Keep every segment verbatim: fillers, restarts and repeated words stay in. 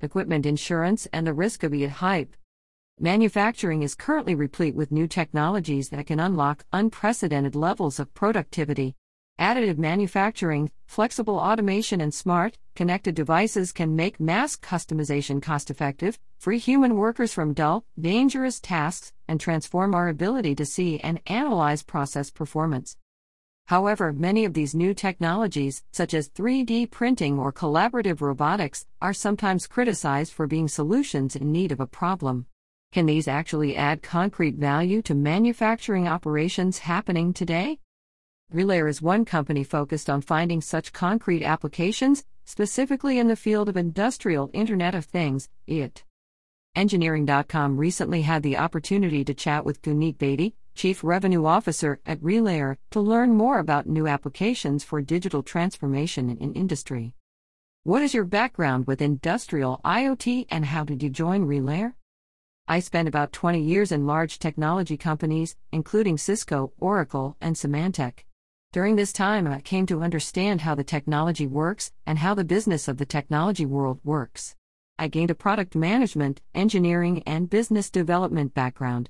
equipment insurance, and the risk of E A T hype. Manufacturing is currently replete with new technologies that can unlock unprecedented levels of productivity. Additive manufacturing, flexible automation, and smart, connected devices can make mass customization cost-effective, free human workers from dull, dangerous tasks, and transform our ability to see and analyze process performance. However, many of these new technologies, such as three D printing or collaborative robotics, are sometimes criticized for being solutions in need of a problem. Can these actually add concrete value to manufacturing operations happening today? Relayer is one company focused on finding such concrete applications, specifically in the field of Industrial Internet of Things, I O T. Engineering dot com recently had the opportunity to chat with Guneet Bedi, Chief Revenue Officer at Relayer, to learn more about new applications for digital transformation in industry. What is your background with industrial I O T and how did you join Relayer? I spent about twenty years in large technology companies, including Cisco, Oracle, and Symantec. During this time, I came to understand how the technology works and how the business of the technology world works. I gained a product management, engineering, and business development background.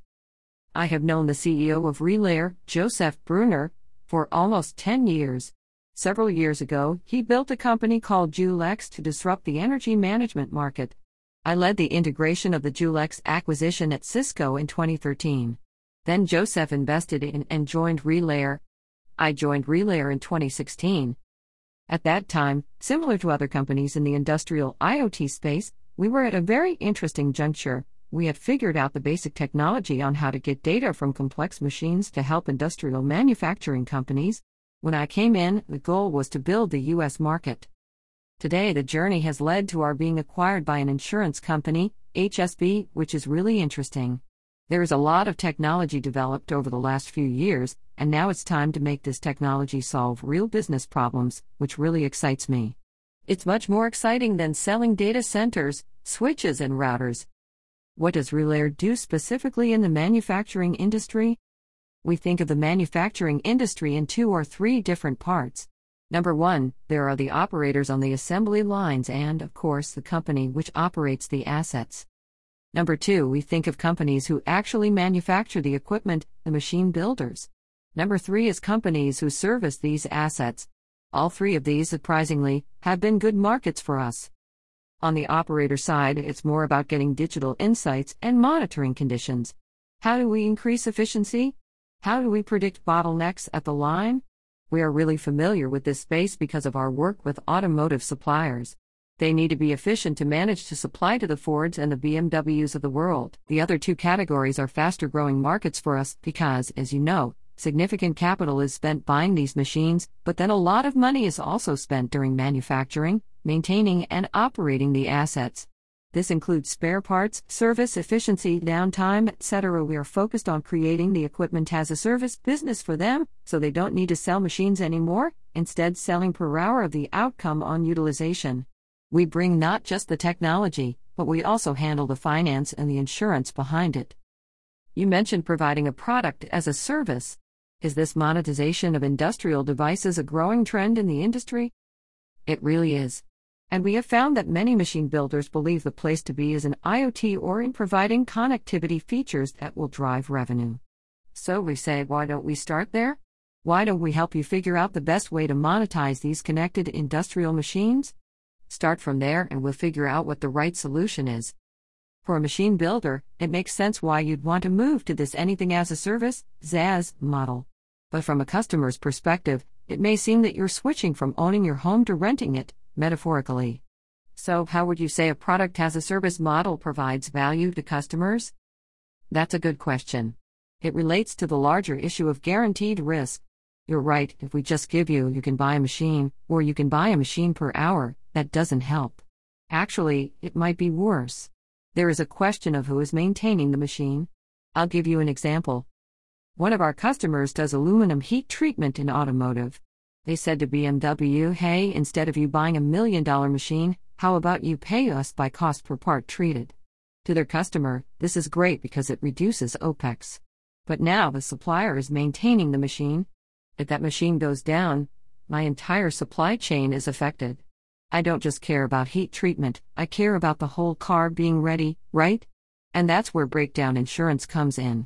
I have known the C E O of Relayer, Joseph Brunner, for almost ten years. Several years ago, he built a company called Julex to disrupt the energy management market. I led the integration of the Julex acquisition at Cisco in twenty thirteen. Then Joseph invested in and joined Relayer. I joined Relayer in twenty sixteen. At that time, similar to other companies in the industrial I O T space, we were at a very interesting juncture. We had figured out the basic technology on how to get data from complex machines to help industrial manufacturing companies. When I came in, the goal was to build the U S market. Today, the journey has led to our being acquired by an insurance company, H S B, which is really interesting. There is a lot of technology developed over the last few years, and now it's time to make this technology solve real business problems, which really excites me. It's much more exciting than selling data centers, switches, and routers. What does Relayer do specifically in the manufacturing industry? We think of the manufacturing industry in two or three different parts. Number one, there are the operators on the assembly lines and, of course, the company which operates the assets. Number two, we think of companies who actually manufacture the equipment, the machine builders. Number three is companies who service these assets. All three of these, surprisingly, have been good markets for us. On the operator side, it's more about getting digital insights and monitoring conditions. How do we increase efficiency? How do we predict bottlenecks at the line? We are really familiar with this space because of our work with automotive suppliers. They need to be efficient to manage to supply to the Fords and the B M Ws of the world. The other two categories are faster growing markets for us because, as you know, significant capital is spent buying these machines, but then a lot of money is also spent during manufacturing, maintaining and operating the assets. This includes spare parts, service efficiency, downtime, et cetera. We are focused on creating the equipment as a service business for them, so they don't need to sell machines anymore, instead selling per hour of the outcome on utilization. We bring not just the technology, but we also handle the finance and the insurance behind it. You mentioned providing a product as a service. Is this monetization of industrial devices a growing trend in the industry? It really is. And we have found that many machine builders believe the place to be is in I O T or in providing connectivity features that will drive revenue. So we say, why don't we start there? Why don't we help you figure out the best way to monetize these connected industrial machines? Start from there and we'll figure out what the right solution is. For a machine builder, it makes sense why you'd want to move to this anything as a service, Z A S, model. But from a customer's perspective, it may seem that you're switching from owning your home to renting it, metaphorically. So, how would you say a product as a service model provides value to customers? That's a good question. It relates to the larger issue of guaranteed risk. You're right, if we just give you, you can buy a machine, or you can buy a machine per hour, that doesn't help. Actually, it might be worse. There is a question of who is maintaining the machine. I'll give you an example. One of our customers does aluminum heat treatment in automotive. They said to B M W, hey, instead of you buying a million dollar machine, how about you pay us by cost per part treated? To their customer, this is great because it reduces OPEX. But now the supplier is maintaining the machine. If that machine goes down, my entire supply chain is affected. I don't just care about heat treatment, I care about the whole car being ready, right? And that's where breakdown insurance comes in.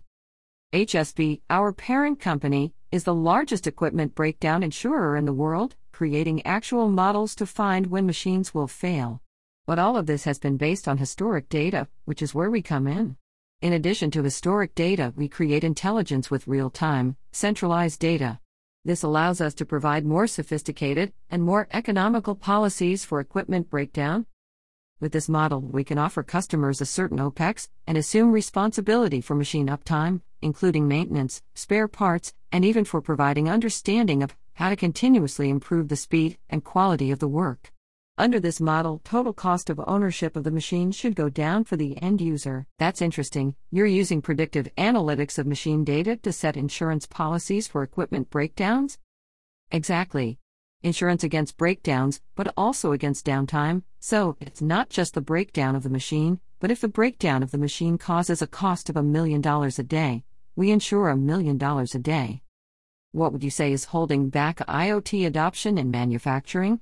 H S B, our parent company, is the largest equipment breakdown insurer in the world, creating actual models to find when machines will fail. But all of this has been based on historic data, which is where we come in. In addition to historic data, we create intelligence with real-time, centralized data. This allows us to provide more sophisticated and more economical policies for equipment breakdown. With this model, we can offer customers a certain OPEX and assume responsibility for machine uptime, including maintenance, spare parts, and even for providing understanding of how to continuously improve the speed and quality of the work. Under this model, total cost of ownership of the machine should go down for the end user. That's interesting. You're using predictive analytics of machine data to set insurance policies for equipment breakdowns? Exactly. Insurance against breakdowns, but also against downtime, so it's not just the breakdown of the machine, but if the breakdown of the machine causes a cost of a million dollars a day, we insure a million dollars a day. What would you say is holding back IoT adoption in manufacturing?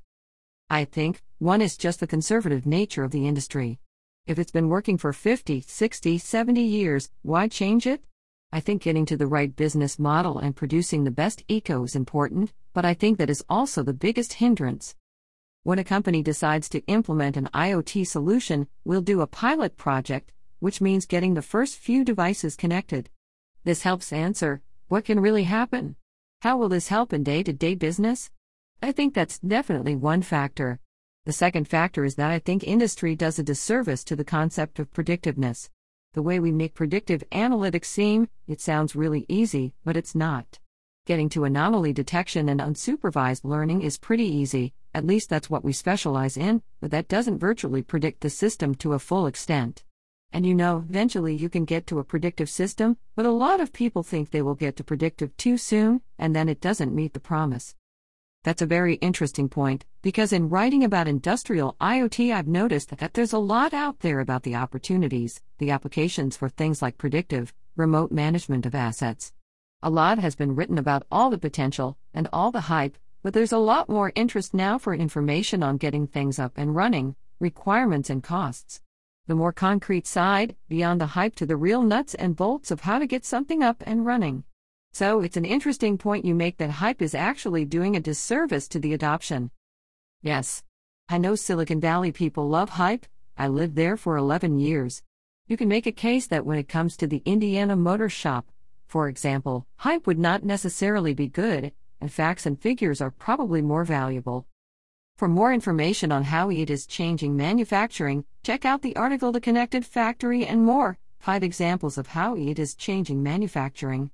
I think, one is just the conservative nature of the industry. If it's been working for fifty, sixty, seventy years, why change it? I think getting to the right business model and producing the best eco is important, but I think that is also the biggest hindrance. When a company decides to implement an IoT solution, we'll do a pilot project, which means getting the first few devices connected. This helps answer, what can really happen? How will this help in day-to-day business? I think that's definitely one factor. The second factor is that I think industry does a disservice to the concept of predictiveness. The way we make predictive analytics seem, it sounds really easy, but it's not. Getting to anomaly detection and unsupervised learning is pretty easy, at least that's what we specialize in, but that doesn't virtually predict the system to a full extent. And you know, eventually you can get to a predictive system, but a lot of people think they will get to predictive too soon, and then it doesn't meet the promise. That's a very interesting point, because in writing about industrial IoT I've noticed that there's a lot out there about the opportunities, the applications for things like predictive, remote management of assets. A lot has been written about all the potential, and all the hype, but there's a lot more interest now for information on getting things up and running, requirements and costs. The more concrete side, beyond the hype to the real nuts and bolts of how to get something up and running. So it's an interesting point you make that hype is actually doing a disservice to the adoption. Yes. I know Silicon Valley people love hype, I lived there for eleven years. You can make a case that when it comes to the Indiana Motor Shop, for example, hype would not necessarily be good, and facts and figures are probably more valuable. For more information on how it is changing manufacturing, check out the article The Connected Factory and More, five examples of how it is changing manufacturing.